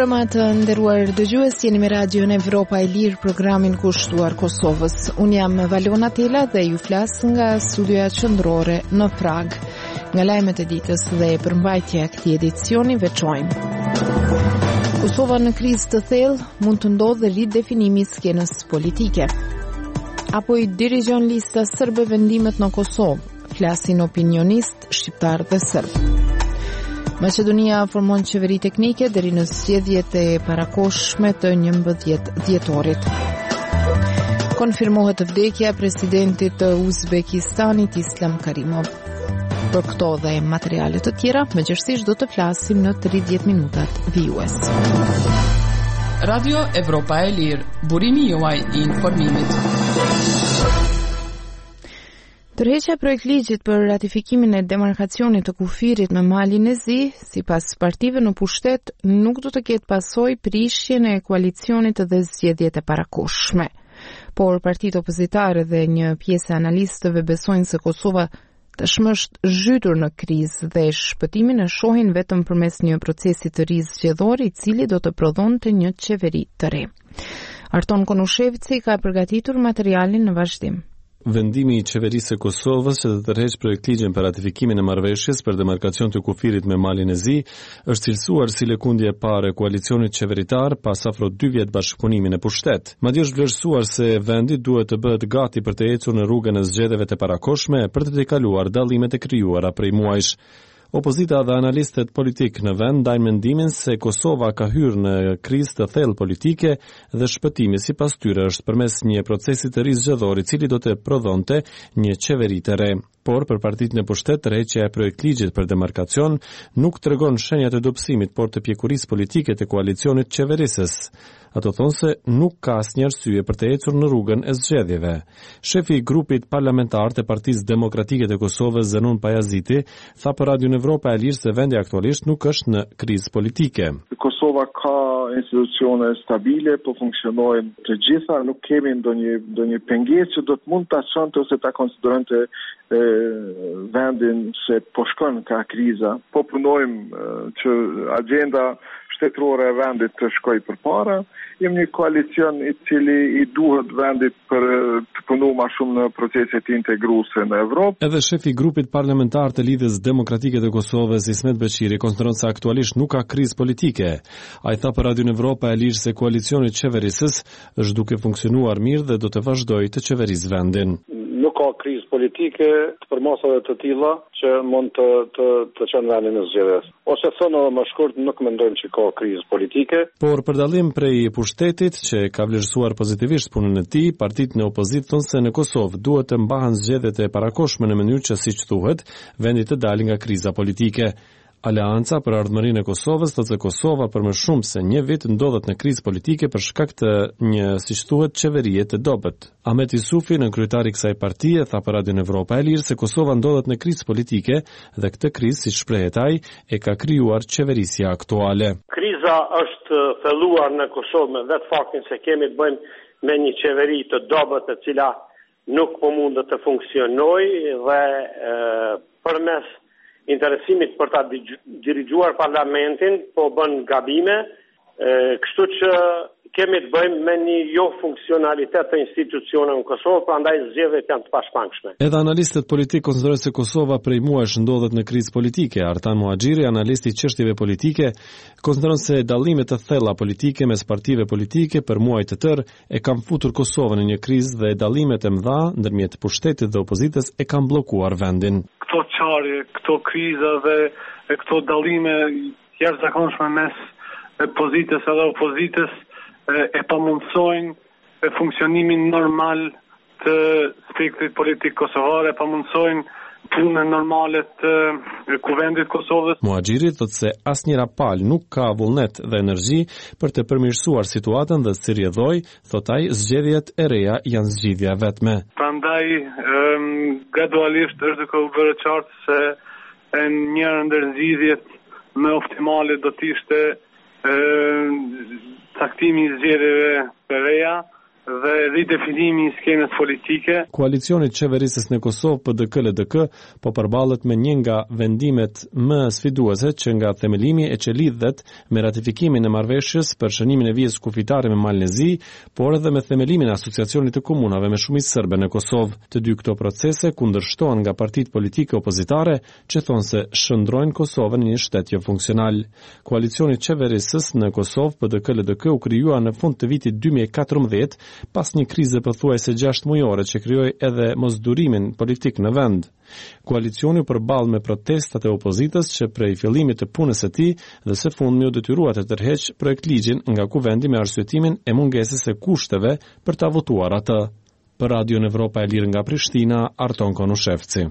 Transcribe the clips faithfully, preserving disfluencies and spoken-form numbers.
mbrëma të nderuar dëgjues, jeni me Radion Evropa e Lirë, programin kushtuar Kosovës. Unë jam Valona Tela dhe ju flas nga studioja qendrore në Prag. Nga lajmet e ditës dhe përmbajtja e këtij edicioni veçojmë: Kosova në krizë të thellë, mund të ndodhë ridefinimi i skenës politike. Apo i dirigjon lista serbe vendimet në Kosovë, flasin opinionist shqiptar dhe serb. Maqedonia formon qeveri teknike deri në zgjedhjet e parakohshme të njëmbëdhjetë dhjetorit. Konfirmohet vdekja e presidentit të Uzbekistanit Islam Karimov. Për këto dhe materiale të tjera, mëngjesisht do të flasim në tridhjetë minutat vijues. Radio Evropa e Lirë, burimi juaj i informimit. Tërheqja projekt ligjit për ratifikimin e demarkacionit të kufirit me malin e zi, sipas partive në pushtet, nuk do të ketë pasojë prishjen e koalicionit dhe zgjedhjet e parakohshme. Por partitë opozitare dhe një pjesë e analistëve besojnë se Kosova tashmë është zhytur në krizë dhe shpëtimin e shohin vetëm përmes një procesi të ri zgjedhor i cili do të prodhonte një qeveri të re. Arton Konushevci ka përgatitur materialin në vazhdim. Vendimi i qeverisë së Kosovës që të tërheqë projektligjin për ratifikimin e marrëveshjes për demarkacion të kufirit me malin e zi është cilësuar si lëkundje e parë e koalicionit qeveritar pas afro dy vjet bashkëpunimin e pushtet. Madje është vlerësuar se vendi duhet të bëhet gati për të ecur në rrugën e zgjedhjeve të parakohshme për të tejkaluar dallimet e krijuara prej muajsh. Opozita dhe analistët politik në vend ndajnë mendimin se Kosova ka hyrë në krizë të thellë politike dhe shpëtimi sipas tyre është përmes një procesi të ri zgjedhor i cili do të prodhonte një qeveri të re. Por për partitë në pushtet, tërheqja e projektligjit për demarkacion nuk tregon shenja të dobësimit, por të pjekurisë politike të koalicionit qeverisës. Ato thonë se nuk ka asnjë arsye për të ecur në rrugën e zgjedhjeve. Shefi i grupit parlamentar të Partisë Demokratike të Kosovës, Zenon Pajaziti, tha për Radion Evropa e Lirë se vendi aktualisht nuk është në krizë politike. Kosova ka institucione stabile, po funksionojnë të gjitha, nuk kemi ndonjë ndonjë pengesë që do të mund ta çonte ose ta konsideronte vendin se po shkon ka kriza. Po punojmë që agenda shtetërore e vendit të shkoj përpara. Jem një koalicion i cili i duhet vendit për të punu ma shumë në proceset integruese në Evropë. Edhe shefi i grupit parlamentar të Lidhjes Demokratike të Kosovës, Ismet Beqiri, konsideron se aktualisht nuk ka krizë politike. Ai tha për Radion Evropa e Lirë se koalicioni qeverisës është duke funksionuar mirë dhe do të vazhdojë të qeverisë vendin. Nuk ka krizë politike të përmasave të tilla që mund të të të çojnë vendin në zgjedhjes. Ose thonë edhe më shkurt, nuk mendojmë që ka krizë politike. Por për dallim prej pushtetit që ka vlerësuar pozitivisht punën e tij, partitë në opozitë thonë se në Kosovë duhet të mbahen zgjedhjet e parakohshme në mënyrë që siç thuhet, vendi të dalë nga kriza politike. Aleanca për ardhmërinë e Kosovës thotë se Kosova për më shumë se një vit ndodhet në krizë politike për shkak të një, siç thuhet, qeverie të dobët. Ahmet Isufi, në kryetari i kësaj partie, tha për Radion Evropa e Lirë se Kosova ndodhet në krizë politike dhe këtë krizë, siç shprehet ai, e ka krijuar qeverisja aktuale. Kriza është thelluar në Kosovë me vetë faktin se kemi të bëjmë me një qeveri të dobët e cila nuk po mundet të funksionojë dhe e, përmes interesimit për ta dirigjuar parlamentin, po bën gabime, e, kështu që kemi të bëjmë me një jo funksionalitet të institucioneve në Kosovë, prandaj zgjedhjet janë të pashmangshme. Edhe analistët politik konsiderojnë se Kosova prej muajsh ndodhet në krizë politike. Artan Muhaxhiri, analisti i çështjeve politike, konsideron se dallimet të thella politike mes partive politike për muaj të tërë e kanë futur Kosovën në një krizë dhe dallimet e mëdha ndërmjet pushtetit dhe opozitës e kanë bllokuar vendin. Këto çarje, këto kriza dhe këto dallime jashtëzakonshme mes pozitës edhe opozitës e pamundsojnë funksionimin normal të spektrit politik kosovar, e pamundsojnë punën normale të kuvendit Kosovës. Muhaxhiri thotë se asnjëra palë nuk ka vullnet dhe energji për të përmirësuar situatën dhe si rrjedhoi, thotë ai, zgjedhjet e reja janë zgjidhja vetme. Prandaj um, gradualisht është duke u bërë qartë se njëra ndër zgjidhjet më optimale do të ishte caktimi i zgjedhjeve të reja dhe ridefinimi i skenës politike. Koalicioni i qeverisës në Kosovë P D K L D K po përballet me një nga vendimet më sfiduese që nga themelimi e që lidhet me ratifikimin e marrëveshjes për shënimin e vijës kufitare me Malin e Zi, por edhe me themelimin e asociacionit të komunave me shumicë serbe në Kosovë. Të dy këto procese kundërshtohen nga partitë politike opozitare që thonë se shndrojnë Kosovën në një shtet jo funksional. Koalicioni i qeverisës në Kosovë P D K L D K u krijua në fund të vitit dy mijë e katërmbëdhjetë pas një krize pothuajse gjashtë mujore që krijoi edhe mosdurimin politik në vend. Koalicioni u përball me protestat e opozitës që prej fillimit të punës së tij dhe së fundmi u detyrua të tërheqë projektligjin nga kuvendi me arsyetimin e mungesës së kushteve për ta votuar atë. Për Radio Evropa e Lirë nga Prishtina, Arton Konushevci.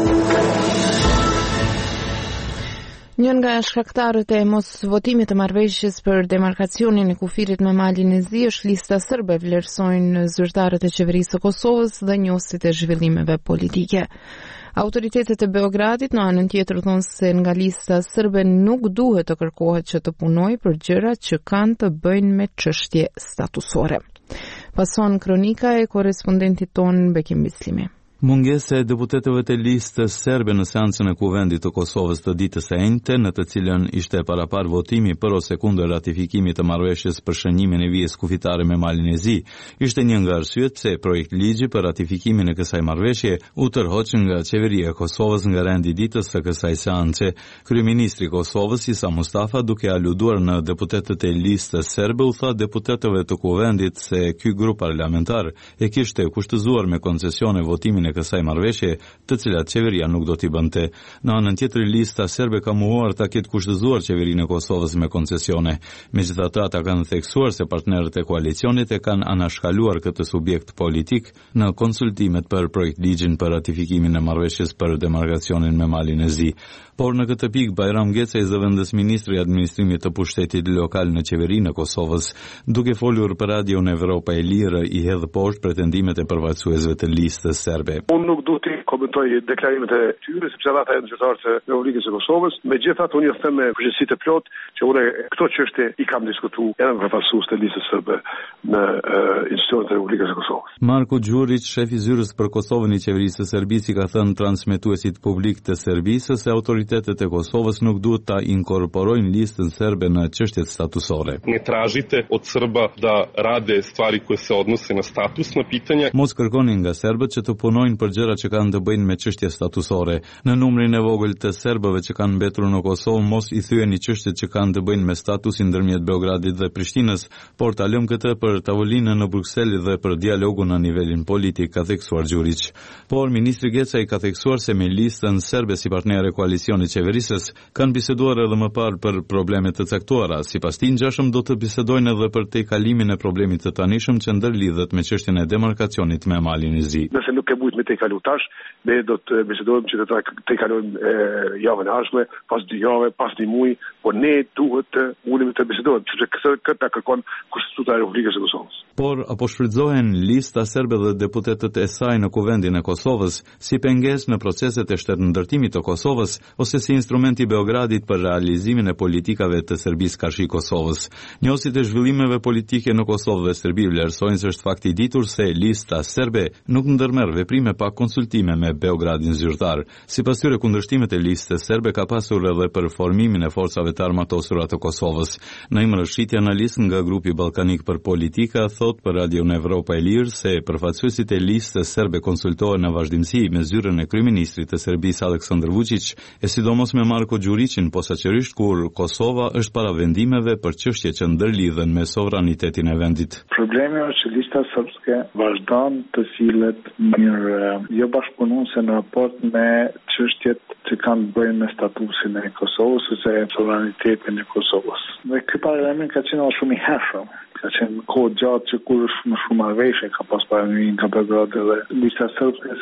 Njën nga shkaktarët e mos votimit të marrëveshjes për demarkacionin e kufirit me Malin e Zi është lista serbe, vlerësojnë zyrtarët e qeverisë së Kosovës dhe njohësit e zhvillimeve politike. Autoritetet e Beogradit në anën tjetër thonë se nga lista serbe nuk duhet të kërkohet që të punojë për gjëra që kanë të bëjnë me çështje statusore. Pason kronika e korrespondentit ton Bekim Bislimi. Mungesa e deputetëve të listës serbe në seancën e kuvendit të Kosovës të ditës së enjte, në të cilën ishte parapar votimi për ose kundër ratifikimit të marrëveshjes për shënimin e vijës kufitare me Malin e Zi, ishte një nga arsyet pse projekt ligji për ratifikimin e kësaj marrëveshje u tërhoq nga qeveria e Kosovës nga rendi ditës së kësaj seance. Kryeministri i Kosovës Isa Mustafa, duke aluduar në deputetët e listës serbe, u tha deputetëve të kuvendit se ky grup parlamentar e kishte kushtëzuar me koncesione votimin e kësaj marrëveshje, të cilat qeveria nuk do t'i bënte. Në anën tjetër, lista serbe ka mohuar ta ketë kushtëzuar qeverinë e Kosovës me koncesione. Megjithatë, ata kanë theksuar se partnerët e koalicionit e kanë anashkaluar këtë subjekt politik në konsultimet për projektligjin për ratifikimin e marrëveshjes për demarkacionin me Malin e Zi. Por në këtë pikë Bajram Gecaj, zëvendës ministri i administrimit të pushtetit lokal në qeverinë e Kosovës, duke folur për Radio Evropa e Lirë, i hedh poshtë pretendimet e përfaqësuesve të listës serbe. Unë nuk du të komentoj deklarimet e tyre, sepse ata janë zyrtarë të Republikës së Kosovës. Megjithatë, unë ju them me përgjegjësi të plotë që unë këto çështje i kam diskutuar edhe me përfaqësues të listës serbe në uh, institucionet e Republikës së Kosovës. Marko Gjurić, shefi zyrës për Kosovën i qeverisë së Serbisë, ka thënë transmetuesit publik të Serbisë se autoritetet e Kosovës nuk duhet ta inkorporojnë listën serbe në çështjet statusore. Ne tražite od Srba da rade stvari koje se odnose na statusna pitanja. Mos kërkoni nga serbët që të punojnë për gjëra që kanë të bëjnë me çështje statusore. Në numrin e vogël të serbëve që kanë mbetur në Kosovë, mos i thyeni çështjet që kanë të bëjnë me statusin ndërmjet Beogradit dhe Prishtinës, por ta lëm këtë për tavolinën në Bruksel dhe për dialogun në nivelin politik, ka theksuar Gjurić. Por ministri Gecaj ka theksuar se me listën serbe si partner e koalicionit qeverisës kanë biseduar edhe më parë për probleme të caktuara. Sipas tij, ngjashëm do të bisedojnë edhe për tejkalimin e problemit të tanishëm që ndërlidhet me çështjen e demarkacionit me Malin e Zi. Nëse nuk e bujt me tejkalu tash, ne do të bisedojmë që të tejkalojmë javën e ardhshme, pas dy jave, pas një muaj, por ne duhet të ulemi të bisedojmë, sepse këtë kërkon Konstituta e Republikës së Kosovës. Por apo shfrytëzohen lista serbe dhe deputetët e saj në kuvendin e Kosovës si pengesë në proceset e shtetëndërtimit të Kosovës ose si instrument i Beogradit për realizimin e politikave të Serbisë karshi Kosovës. Njohësit e zhvillimeve politike në Kosovë dhe Serbi vlerësojnë se është fakt i ditur se lista serbe nuk ndërmerr veprime pa konsultime me Beogradin zyrtar. Sipas tyre, kundërshtimet e listës serbe ka pasur edhe për formimin e forcave të armatosura të Kosovës. Në imrëshitje analist nga grupi ballkanik për politika thot për Radio Evropa e Lirë se përfaqësuesit e listës serbe konsultohen në vazhdimsi me zyrën e kryeministrit të Serbisë Aleksandar Vučić, e sidomos me Marko Gjurićin, posaçërisht kur Kosova është para vendimeve për çështje që ndërlidhen me sovranitetin e vendit. Problemi është që lista sërbske vazhdon të sillet mirë jo bashkëpunuese në raport me çështjet që kanë të bëjnë me statusin e Kosovës ose sovranitetin e Kosovës. Dhe ky parlament ka qenë shumë i hershëm. Ka qenë kohë gjatë që kur është më shumë marrëveshje ka pas paranimin nga Beogradi dhe lista sërbske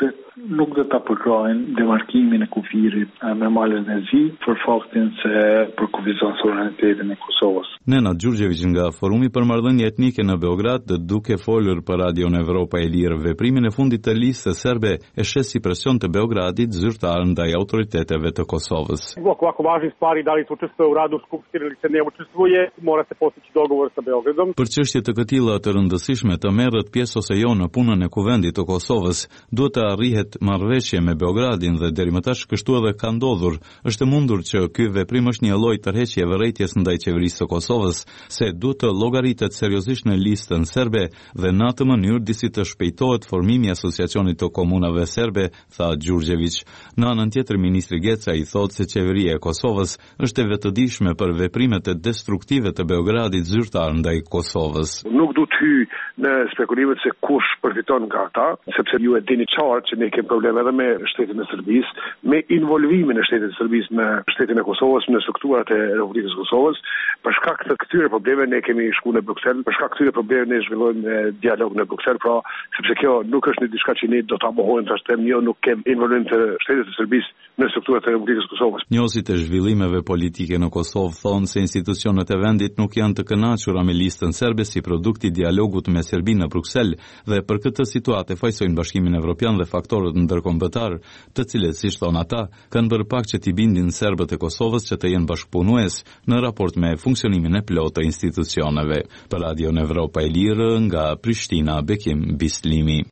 nuk do ta përkrajnë demarkimin e kufirit me malin e zi për faktin se përkufizon suverenitetin e Kosovës. Nenad Gjurgjević nga Forumi për Marrëdhënie Etnike në Beograd, duke folur për Radion Evropa e Lirë, veprimin e fundit të listës serbe e shes si presion të Beogradit zyrtar ndaj autoriteteve të Kosovës. Ovako važnih stvari, da li se učestvuje u radu Skupštine ili se ne učestvuje, mora se postići dogovor sa Beogradom. Për çështje të këtilla të rëndësishme të merret pjesë ose jo në punën e kuvendit të Kosovës, duhet të arrihet marrëveshje me Beogradin dhe deri më tash kështu edhe ka ndodhur. Është mundur që ky veprim është një lloj tërheqje vërejtjes ndaj qeverisë së Kosovës, se duhet të llogaritet seriozisht në listën serbe dhe në atë mënyrë disi të shpejtohet formimi i asociacionit të komunave serbe, tha Gjurgjević. Në anën tjetër, ministri Geca i thotë se qeveria e Kosovës është e vetëdijshme për veprimet e destruktive të Beogradit zyrtar ndaj Kosovës. Nuk du të hy në spekulimet se kush përfiton nga ata, sepse ju e dini qartë që ne kemi probleme edhe me shtetin e Serbisë, me involvimin e shtetit të Serbisë në shtetin e Kosovës, në strukturat e Republikës së Kosovës. Për shkak të këtyre problemeve ne kemi shkuar në Bruksel, për shkak të këtyre problemeve ne zhvillojmë dialog në Bruksel, pra sepse kjo nuk është një diçka që ne do ta mohojmë tash them, jo, nuk kemi involvim të shtetit të Serbisë në strukturat e Republikës së Kosovës. Njohësit e zhvillimeve politike në Kosovë thonë se institucionet e vendit nuk janë të kënaqura me listën serbe si produkt i dialogut me Serbinë në Bruksel dhe për këtë situatë fajsojnë Bashkimin Evropian dhe faktorët ndërkombëtar, të cilët, siç thonë ata, kanë bërë pak që t'i bindin serbët e Kosovës që të jenë bashkëpunues në raport me funksionimin e plotë të institucioneve. Për Radion Evropa e Lirë nga Prishtina, Bekim Bislimi.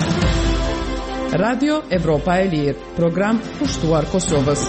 Radio Evropa e Lirë, program kushtuar Kosovës.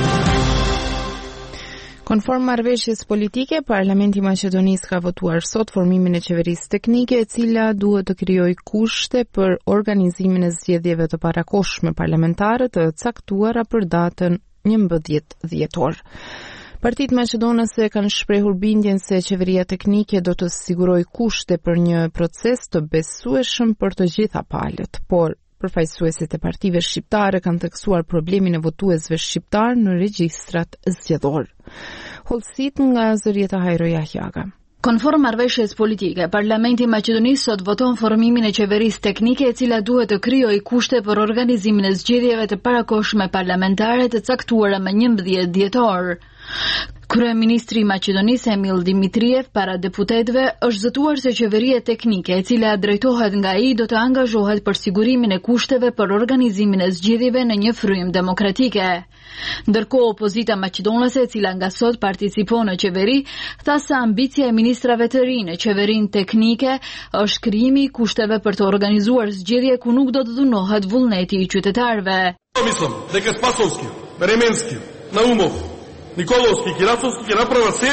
Konform marrëveshjes politike, Parlamenti i Maqedonisë ka votuar sot formimin e qeverisë teknike, e cila duhet të krijojë kushte për organizimin e zgjedhjeve të parakohshme parlamentare të caktuara për datën njëmbëdhjetë dhjetor. Partitë maqedonase kanë shprehur bindjen se qeveria teknike do të sigurojë kushte për një proces të besueshëm për të gjitha palët, por përfaqësuesit e partive shqiptare kanë theksuar problemin e votuesve shqiptar në regjistrat zgjedhor. Hollësit nga Zërieta Hajro Jahjaga. Konform marrëveshjes politike, Parlamenti i Maqedonisë sot voton formimin e qeverisë teknike, e cila duhet të krijojë kushte për organizimin e zgjedhjeve të parakohshme parlamentare të caktuara më njëmbëdhjetë dhjetor. Kryeministri i Maqedonisë Emil Dimitriev para deputetëve është zëtuar se qeveria teknike, e cila drejtohet nga ai, do të angazhohet për sigurimin e kushteve për organizimin e zgjedhjeve në një frym demokratike. Ndërkohë, opozita maqedonase, e cila nga sot participon në qeveri, tha se ambicia e ministrave të rinj në qeverinë teknike është krijimi i kushteve për të organizuar zgjedhje ku nuk do të dhunohet vullneti i qytetarëve. Mislim da je Spasovski, Remenski, Naumov, Nikolovski, Kirasovski ќе направат се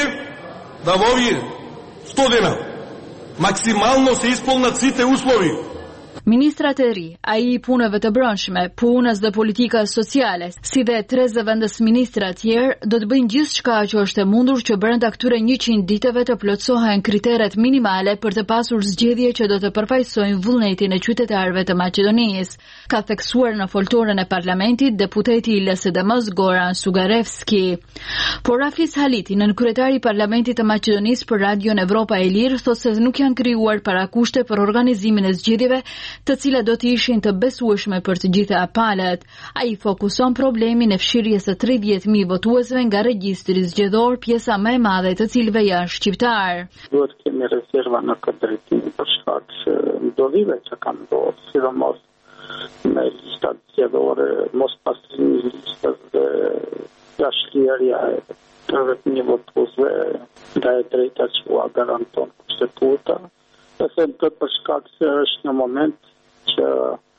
да во овие сто дена максимално се исполнат сите услови. Ministrat e ri, ai i punëve të brendshme, punës dhe politikës sociale, si dhe trezë vendas ministra tjerë, do të bëjnë gjithçka që është e mundur që brenda këtyre njëqind ditëve të plotësohen kriteret minimale për të pasur zgjedhje që do të përfaqësojnë vullnetin e qytetarëve të Maqedonisë, ka theksuar në foltorën e parlamentit deputeti i L S D M-s Goran Sugarevski. Por Rafis Haliti, nënkryetari i parlamentit të Maqedonisë për Radion Evropa e Lirë, thotë se nuk janë krijuar parakushte për organizimin e zgjedhjeve të cilat do të ishin të besueshme për të gjitha palët. Ai fokuson problemin e fshirjes së tridhjetë mijë votuesve nga regjistri zgjedhor, pjesa më e madhe të cilëve janë shqiptar. Duhet kemi rezerva në këtë drejtim për shkak të ndodhive që kanë ndodhur, sidomos me listat zgjedhore, mos pastrimi i listës dhe jashtëliria e tridhjetë mijë votuesve nga e drejta që u garanton kushtetuta. Të them këtë për shkak se është në moment që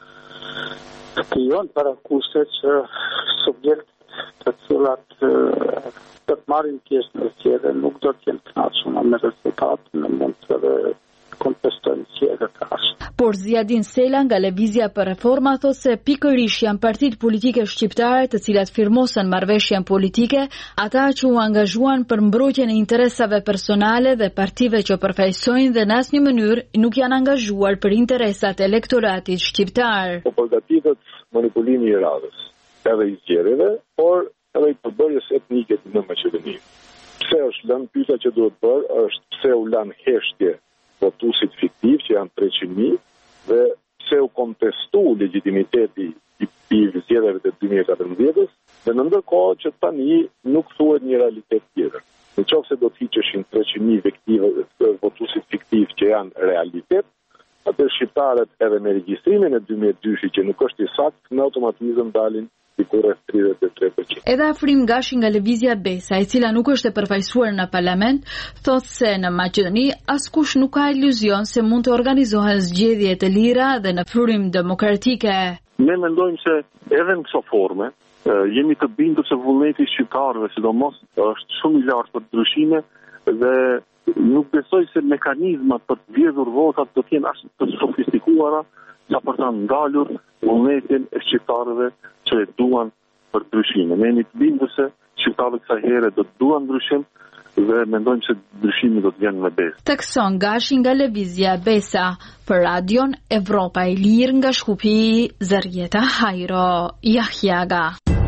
krijon parakushte që subjektet të cilat të marrin pjesë në zgjedhje nuk do të jenë të kënaqur me rezultatin, në mund të edhe kontestojnë zgjedhjet ashtu. Por Ziadin Sela nga Lëvizja për Reforma thotë se pikërisht janë partitë politike shqiptare të cilat firmosën marrëveshjen politike, ata që u angazhuan për mbrojtjen e interesave personale dhe partive që përfaqësojnë dhe në asnjë mënyrë nuk janë angazhuar për interesat e elektoratit shqiptar. Po përgatitet manipulimi i radhës, edhe i zgjedhjeve, por edhe i përbërjes etnike në Maqedoni. Pse është lënë pyetja që duhet bërë është pse u lanë heshtje votuesit fiktiv që janë treqind mijë dhe pse u kontestu legitimiteti i efektiv zgjedhjeve të dy mijë e katërmbëdhjetës, dhe në ndërkohë që tani nuk thuhet një realitet tjetër. Në qoftë se do të hiqeshin treqind mijë efektive të votuesit fiktiv që janë realitet, atë shqiptarët edhe me regjistrimin e dy mijë e dy që nuk është i saktë, në automatizëm dalin diku rreth tridhjetë e tre përqind. Edhe Afrim Gashi nga Lëvizja Besa, e cila nuk është e përfaqësuar në parlament, thotë se në Maqedoni askush nuk ka iluzion se mund të organizohen zgjedhje të lira dhe në frym demokratike. Ne mendojmë se edhe në këso forme jemi të bindur se vullneti i shqiptarëve, sidomos, është shumë i lartë për ndryshime dhe nuk besoj se mekanizmat për të vjedhur votat do të jenë as të sofistikuara sa për ta ngalur vullnetin e shqiptarëve që e duan për ndryshime. Ne jemi të bindur se shqiptarët kësaj here do të duan ndryshim dhe mendojmë se ndryshimi do të vjen me besë. Tekson Gashi nga Lëvizja Besa për Radion Evropa e Lirë nga Shkupi, Zërjeta Hajro, Jahjaga.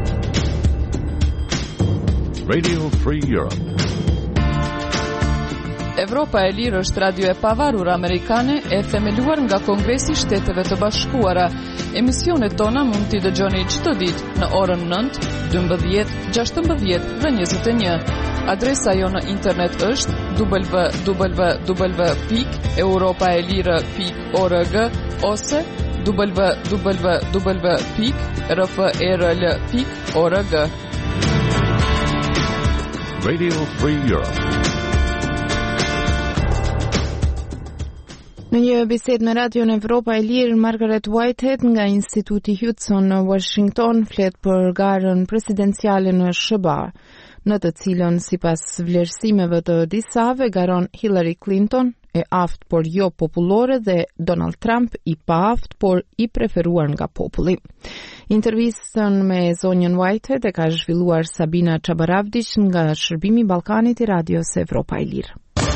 Radio Free Europe. Evropa e Lirë është radio e pavarur amerikane e themeluar nga Kongresi i Shteteve të Bashkuara. Emisionet tona mund t'i dëgjoni çdo ditë në orën nëntë, dymbëdhjetë, gjashtëmbëdhjetë dhe njëzet e një. Adresa jo në internet është w w w pikë europaelire pikë org ose w w w pikë r f e r l pikë org. Radio Free Europe. Në një bisedë me Radion Evropa e Lirë, Margaret Whitehead nga Instituti Hudson në Washington flet për garën presidenciale në S B A, në të cilën sipas vlerësimeve të disave garon Hillary Clinton, e aftë por jo popullore, dhe Donald Trump, i paaft por i preferuar nga populli. Intervistën me zonjën Whitehead e ka zhvilluar Sabina Çabaravdić nga Shërbimi i Ballkanit i Radios Evropa e Lirë.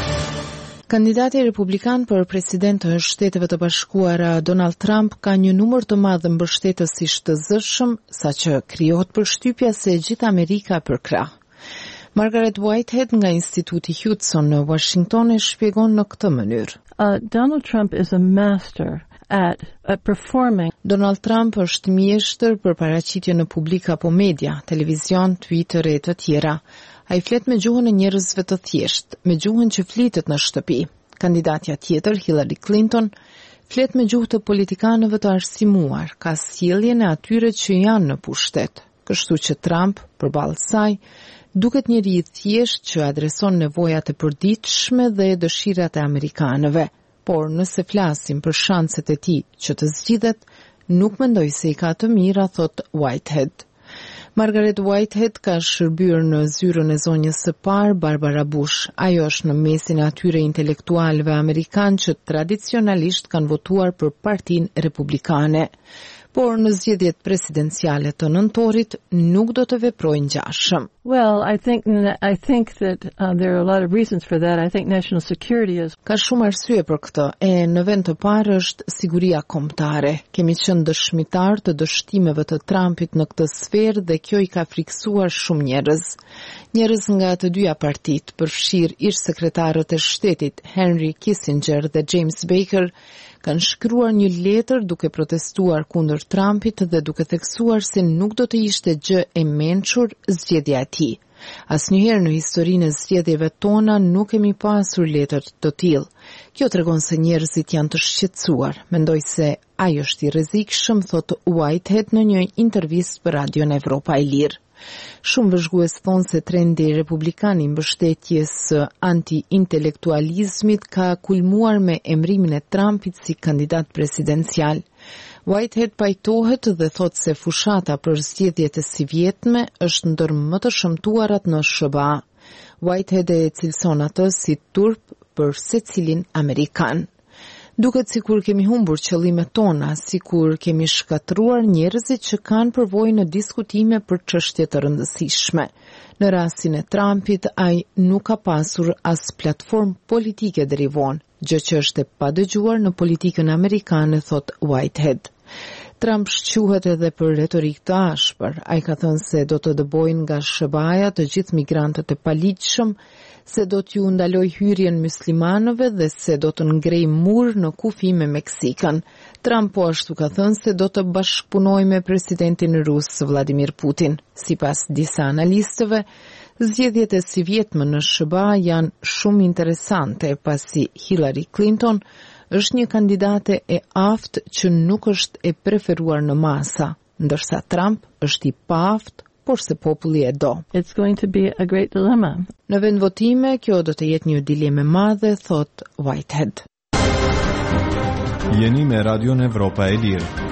Kandidati republikan për president të Shteteve të Bashkuara Donald Trump ka një numër të madh mbështetësish të zëshëm, saqë krijohet përshtypja se gjithë Amerika për krah. Margaret Whitehead nga Instituti Hudson në Washington e shpjegon në këtë mënyrë. Uh, Donald Trump is a master at, at performing. Donald Trump është mjeshtër për paraqitje në publik apo media, televizion, Twitter e të tjera. A i flet me gjuhën e njerëzve të thjesht, me gjuhën që flitet në shtëpi. Kandidatja tjetër, Hillary Clinton, flet me gjuhë të politikanëve të arsimuar, ka sjelljen e atyre që janë në pushtet. Kështu që Trump, përballë saj, duket njeri i thjesht që adreson nevojat e përditshme dhe dëshirat e amerikanëve. Por nëse flasim për shanset e tij që të zgjidhet, nuk mendoj se i ka të mira, thot Whitehead. Margaret Whitehead ka shërbyer në zyrën e zonjës së parë Barbara Bush. Ajo është në mesin e atyre intelektualëve amerikanë që tradicionalisht kanë votuar për Partinë Republikane. Por në zgjedhjet presidenciale të nëntorit nuk do të veprojnë ngjashëm. Well, I think I think that uh, there are a lot of reasons for that. I think national security is. Ka shumë arsye për këtë. E në vend të parë është siguria kombëtare. Kemi qenë dëshmitar të dështimeve të Trumpit në këtë sferë dhe kjo i ka friksuar shumë njerëz. Njerëz nga të dyja partitë, përfshir ish sekretarët e shtetit Henry Kissinger dhe James Baker, kanë shkruar një letër duke protestuar kundër Trumpit dhe duke theksuar se nuk do të ishte gjë e mençur zgjedhja e tij. Asnjëherë në historinë e zgjedhjeve tona nuk kemi pasur letër të tillë. Kjo tregon se njerëzit janë të shqetësuar. Mendoj se ai është i rrezikshëm, thot Whitehead në një intervistë për Radion Evropa e Lirë. Shumë vëzhgues thonë se trendi republikan i mbështetjes anti-intelektualizmit ka kulmuar me emrimin e Trumpit si kandidat presidencial. Whitehead pajtohet dhe thot se fushata për zgjedhjet e sivjetme është ndër më të shëmtuarat në S B A. Whitehead e cilëson atë si turp për secilin amerikan. Duket sikur kemi humbur qëllimet tona, sikur kemi shkatruar njerëzit që kanë përvojë në diskutime për çështje të rëndësishme. Në rastin e Trumpit, ai nuk ka pasur as platformë politike deri vonë, gjë që është e padëgjuar në politikën amerikane, thot Whitehead. Trump shquhet edhe për retorik të ashpër. Ai ka thënë se do të dëbojnë nga S B A-ja të gjithë migrantët e paligjshëm, se do t'ju ndaloj hyrjen muslimanëve dhe se do të ngrej mur në kufi me Meksikën. Trump po ashtu ka thënë se do të bashkëpunojë me presidentin rus Vladimir Putin. Sipas disa analistëve, zgjedhjet e si vjetme në S B A janë shumë interesante pasi Hillary Clinton është një kandidate e aftë që nuk është e preferuar në masa, ndërsa Trump është i paaftë, por se populli e do. It's going to be a great dilemma. Në vend votime, kjo do të jetë një dilemë e madhe, thot Whitehead. Jeni me Radion Evropa e Lirë.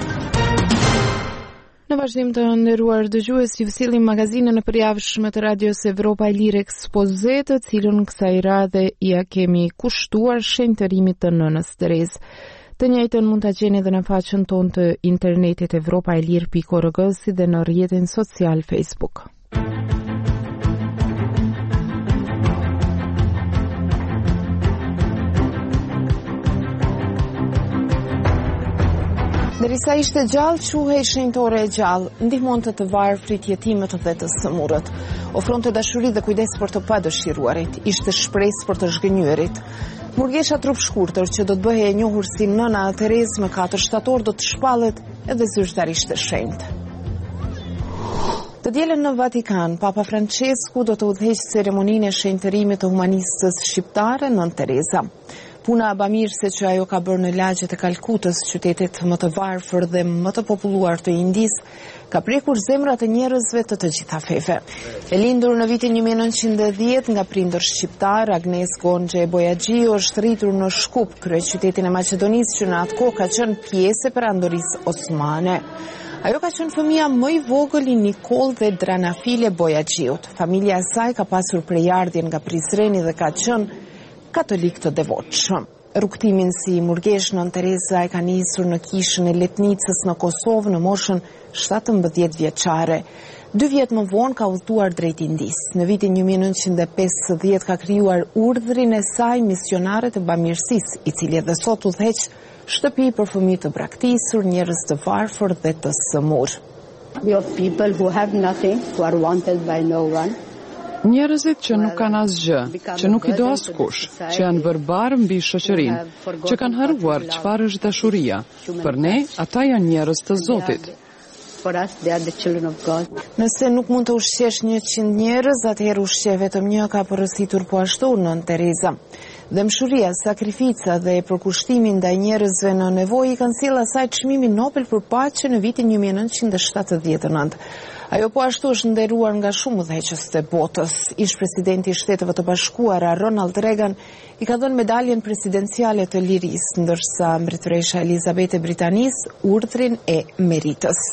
Në vazhdim të nderuar dëgjues, ju sillim magazinën e përjavshme të Radios Evropa e Lirë ekspoze, të cilën kësaj radhe ja kemi kushtuar shenjtërimit të nënës Terez. Të njëjtën mund ta gjeni edhe në faqen tonë të internetit evropa e lirë pikë org si dhe në rrjetin social Facebook. Derisa ishte gjallë, quhej shenjtore e gjallë, ndihmon të të varfrit, jetimet dhe të sëmurët. Ofronte dashuri dhe kujdes për të padëshiruarit, ishte shpresë për të zhgënjërit. Murgesha trup shkurtër që do të bëhej e njohur si nëna Terez me katër shtator do të shpallet edhe zyrtarisht e shenjtë. Të dielën në Vatikan, Papa Francesku do të udhëheqë ceremoninë e shenjtërimit të humanistës shqiptare Nën Tereza. Puna bamirëse që ajo ka bërë në lagjet e Kalkutës, qytetit më të varfër dhe më të populluar të Indis, ka prekur zemrat e njerëzve të të gjitha feve. E lindur në vitin një mijë e nëntëqind e dhjetë nga prindër shqiptar, Agnes Gonxhe Bojaxhiu është rritur në Shkup, kryeqytetin e Maqedonisë që në atë kohë ka qenë pjesë e perandorisë osmane. Ajo ka qenë fëmia më i vogël i Nikol dhe Dranafile Bojaxhiut. Familja e saj ka pasur prejardhje nga Prizreni dhe ka qenë katolik të devotshëm. Rrugtimin si murgesh Nën Tereza e ka nisur në kishën e Letnicës në Kosovë në moshën shtatëmbëdhjetë vjeçare. Dy vjet më vonë ka udhëtuar drejt Indis. Në vitin një mijë e nëntëqind e pesëdhjetë ka krijuar urdhrin e saj misionare të bamirësisë, i cili edhe sot udhëheq shtëpi për fëmijë të braktisur, njerëz të varfër dhe të sëmur. We have people who have nothing, who are wanted by no one. Njerëzit që nuk kanë asgjë, që nuk i do askush, që janë bërbarë mbi shoqërinë, që kanë harruar çfarë është dashuria. Për ne, ata janë njerëz të Zotit. Nëse nuk mund të ushqesh njëqind njerëz, atëherë ushqe vetëm një, ka porositur po ashtu Nën Tereza. Dëmshuria, sakrifica dhe përkushtimi ndaj njerëzve në nevojë i kanë sjellë asaj çmimin Nobel për paqe në vitin një mijë e nëntëqind e shtatëdhjetë e nëntë. Ajo po ashtu është nderuar nga shumë udhëheqës të botës. Ish presidenti i Shteteve të Bashkuara Ronald Reagan i ka dhënë medaljen presidenciale të lirisë, ndërsa mbretëresha Elizabeth e Britanisë urdhrin e meritës.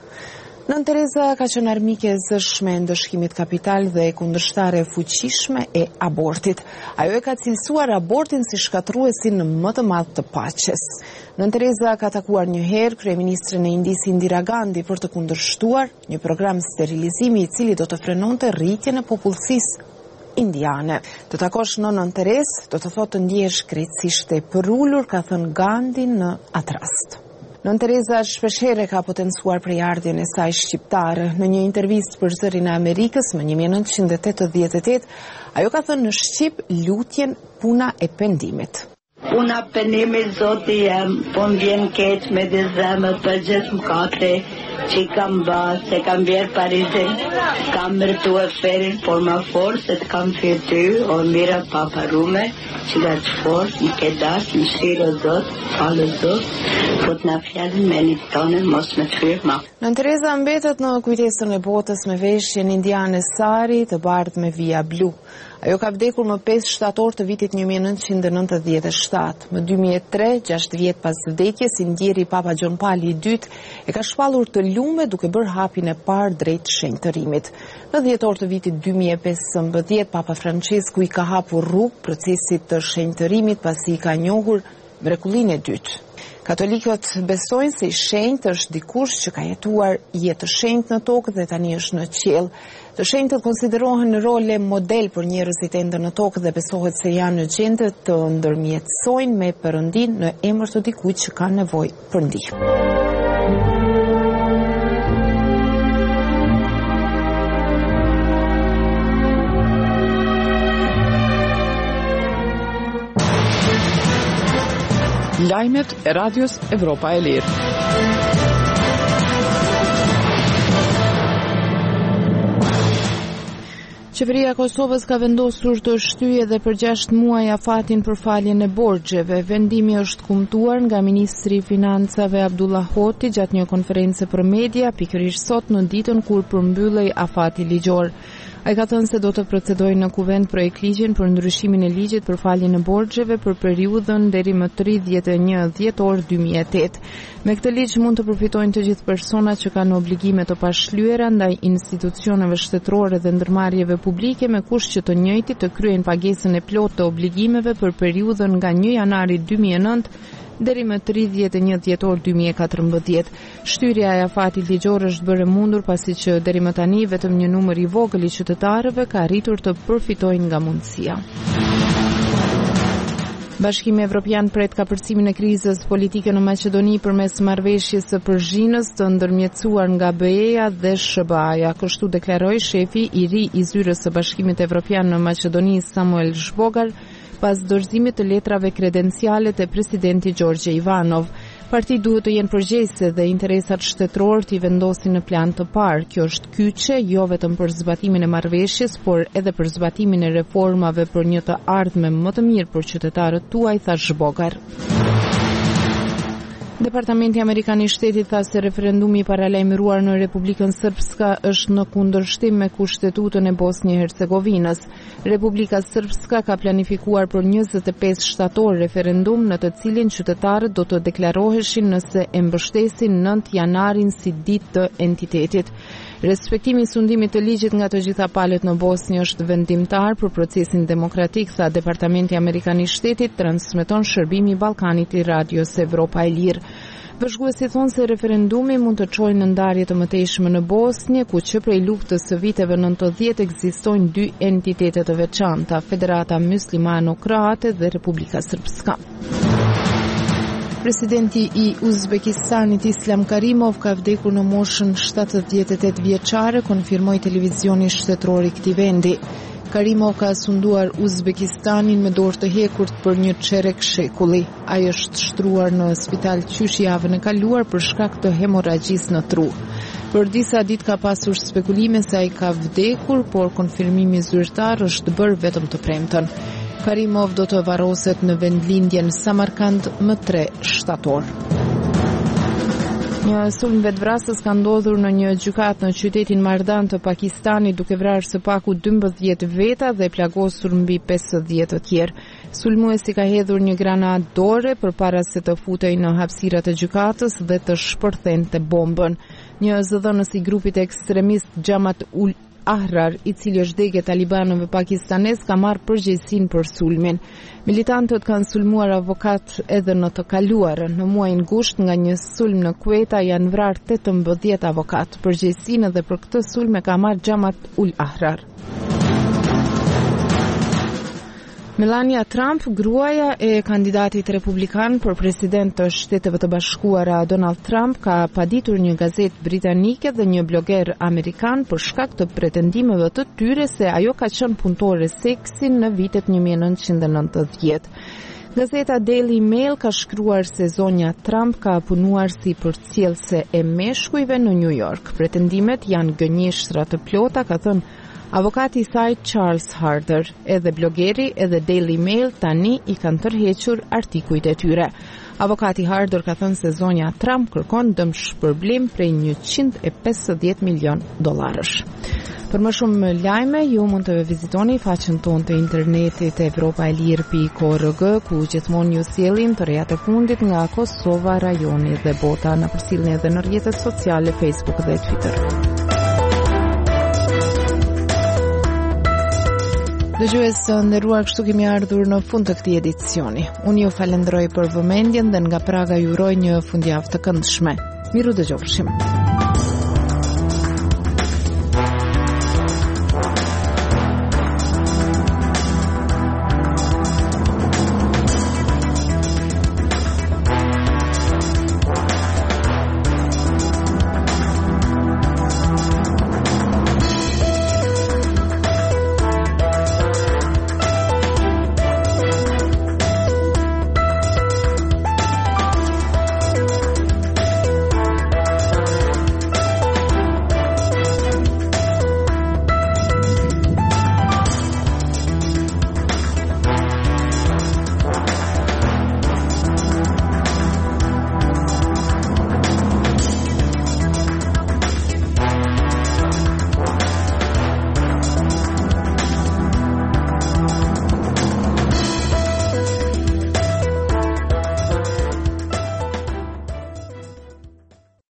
Nën Tereza ka qenë armike e zëshme e ndëshkimit kapital dhe kundërshtare e fuqishme e abortit. Ajo e ka cilësuar abortin si shkatruesin më të madh të paqes. Nën Tereza ka takuar një herë kryeministren e Indis Indira Gandhi për të kundërshtuar një program sterilizimi i cili do të frenonte rritjen e popullsisë indiane. Të takosh në Nën Terezë do të thotë të ndjehesh krejtësisht e përulur, ka thënë Gandhi në atë rast. Nën Tereza shpeshherë ka potencuar prejardhjen e saj shqiptare. Në një intervistë për Zërin e Amerikës më një mijë e nëntëqind e tetëdhjetë e tetë, ajo ka thënë në shqip lutjen puna e pendimit. Puna pendimit Zoti jam, po më vjen keq me dhe zemër për gjithë mëkate që i kam ba, se kam vjerë Parizin, kam mërtu e ferin, por ma forë se të kam fjetu, o mira paparume, që da të forë, i ke dash, në shirë o Zot, falë o Zot, po të na fjallin me një tonë, mos me të fyrë ma. Nën Tereza mbetet në kujtesën e botës me veshjen indiane sari të bardhë me vija blu. Ajo ka vdekur më pesë shtator të vitit një mijë e nëntëqind e nëntëdhjetë e shtatë. Më dy mijë e tre, gjashtë vjet pas vdekjes, indjeri Papa Gjon Pali i dytë e ka shpallur të lume duke bërë hapin e parë drejt shenjtërimit. Në dhjetor të vitit dy mijë e pesëmbëdhjetë, Papa Francesku i ka hapur rrugë procesit të shenjtërimit pasi i ka njohur mrekullinë e dytë. Katolikët besojnë se i shenjtë është dikush që ka jetuar jetë të shenjtë në tokë dhe tani është në qiell. Të shenjtët konsiderohen në role model për njerëzit ende në tokë dhe besohet se janë në gjendje të ndërmjetësojnë me Perëndin në emër të dikujt që ka nevojë për ndihmë. Lajmet e Radios Evropa e Lirë. Qeveria e Kosovës ka vendosur të shtyjë edhe për gjashtë muaj afatin për faljen e borxheve. Vendimi është kumtuar nga Ministri i Financave Abdullah Hoti gjatë një konference për media, pikërisht sot në ditën kur përmbyllej afati ligjor. Ai ka thënë se do të procedojë në kuvent projekt ligjin për ndryshimin e ligjit për faljen e borxheve për periudhën deri më tridhjetë e një dhjetor dy mijë e tetë. Me këtë ligj mund të përfitojnë të gjithë personat që kanë obligime të pashlyera ndaj institucioneve shtetërore dhe ndërmarrjeve publike me kusht që të njëjtit të kryejnë pagesën e plotë të obligimeve për periudhën nga një janari dy mijë e nëntë deri më tridhjetë e një dhjetor dy mijë e katërmbëdhjetë. Shtyrja e afatit ligjor është bërë mundur pasi që deri më tani vetëm një numër i vogël i qytetarëve ka arritur të përfitojnë nga mundësia. Bashkimi Evropian pret kapërcimin e krizës politike në Maqedoni përmes marrëveshjes së Përzhinës të ndërmjetësuar nga B E-ja dhe S B A-ja. Kështu deklaroi shefi i ri i zyrës së Bashkimit Evropian në Maqedoni Samuel Zhbogar pas dorëzimit të letrave kredenciale të presidenti Gjorgje Ivanov. Partitë duhet të jenë përgjegjëse dhe interesat shtetëror t'i vendosin në plan të parë. Kjo është kyçe jo vetëm për zbatimin e marrëveshjes, por edhe për zbatimin e reformave për një të ardhme më të mirë për qytetarët tuaj, tha Zhbogar. Departamenti Amerikan i Shtetit tha se referendumi i paralajmëruar në Republikën Srpska është në kundërshtim me Kushtetutën e Bosnjë-Hercegovinës. Republika Srpska ka planifikuar për njëzet e pesë shtator referendum në të cilin qytetarët do të deklaroheshin nëse e mbështesin nëntë janarin si ditë të entitetit. Respektimi i sundimit të ligjit nga të gjitha palët në Bosnjë është vendimtar për procesin demokratik, tha Departamenti Amerikan i Shtetit, transmeton shërbimi i Ballkanit i Radios Evropa e Lirë. Vëzhguesit thonë se referendumi mund të çojë në ndarje të mëtejshme në Bosnjë, ku që prej luftës së viteve nëntëdhjetë ekzistojnë dy entitete të veçanta, Federata Muslimano-Kroate dhe Republika Srpska. Presidenti i Uzbekistanit Islam Karimov ka vdekur në moshën shtatëdhjetë e tetë vjeçare, konfirmoi televizioni shtetëror i këtij vendi. Karimov ka sunduar Uzbekistanin me dorë të hekurt për një çerek shekulli. Ai është shtruar në spital qysh javën e kaluar për shkak të hemoragjisë në tru. Për disa ditë ka pasur spekulime se ai ka vdekur, por konfirmimi zyrtar është bërë vetëm të premten. Karimov do të varroset në vendlindjen Samarkand më tre shtator. Një sulm vetvrasës ka ndodhur në një gjykatë në qytetin Mardan të Pakistanit, duke vrarë së paku dymbëdhjetë veta dhe plagosur mbi pesëdhjetë të tjerë. Sulmuesi ka hedhur një granat dore përpara se të futej në hapësirat e gjykatës dhe të shpërthente bombën. Një zëdhënës i grupit ekstremist Jamaat ul Ahrar, i cili është dege talibanëve pakistanes, ka marrë përgjegjësinë për sulmin. Militantët kanë sulmuar avokat edhe në të kaluarën. Në muajin gusht nga një sulm në Kuwait janë vrarë tetëmbëdhjetë avokat. Përgjegjësinë edhe për këtë sulm e ka marrë Jamaat ul Ahrar. Melania Trump, gruaja e kandidatit republikan për president të Shteteve të Bashkuara Donald Trump, ka paditur një gazetë britanike dhe një bloger amerikan për shkak të pretendimeve të tyre se ajo ka qenë punëtore seksi në vitet një mijë e nëntëqind e nëntëdhjetë. Gazeta Daily Mail ka shkruar se zonja Trump ka punuar si përcjellse e meshkujve në New York. Pretendimet janë gënjeshtra të plota, ka thënë avokati i saj Charles Harder. Edhe blogeri edhe Daily Mail tani i kanë tërhequr artikujt e tyre. Avokati Harder ka thënë se zonja Trump kërkon dëmshpërblim prej njëqind e pesëdhjetë milion dollarësh. Për më shumë lajme, ju mund të vizitoni faqen tonë të internetit evropaelir pikë org, ku gjithmonë ju sjellim të rejat e fundit nga Kosova, rajoni dhe bota. Na përcjellni edhe në rrjetet sociale Facebook dhe Twitter. Dëgjues të nderuar, kështu kemi ardhur në fund të këtij edicioni. Unë ju falenderoj për vëmendjen dhe nga Praga ju uroj një fundjavë të këndshme. Miru dëgjofshim.